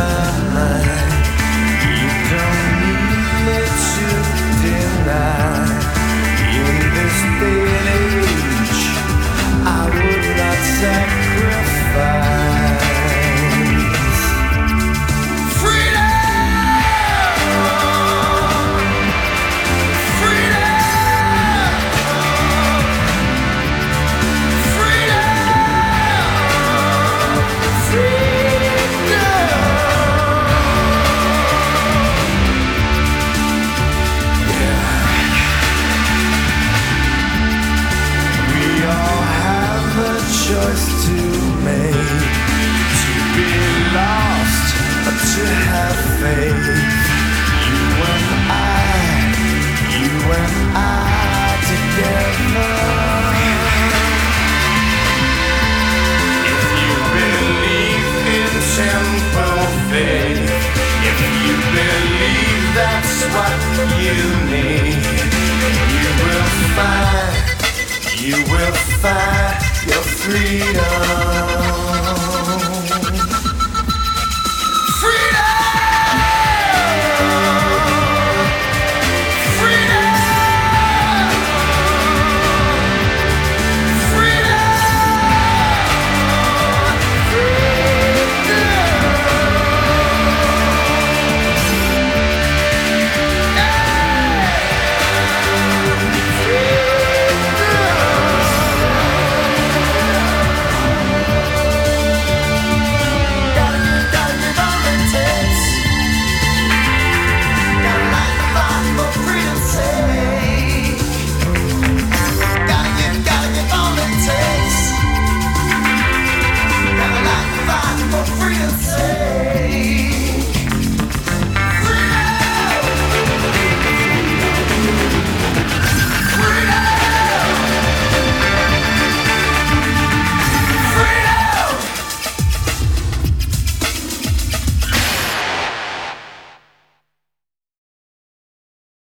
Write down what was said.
You don't need me to deny. In this day and age, I would not sacrifice freedom. Choice to make, to be lost or to have faith. You and I together. If you believe in temple faith, if you believe that's what you need, you will find your freedom.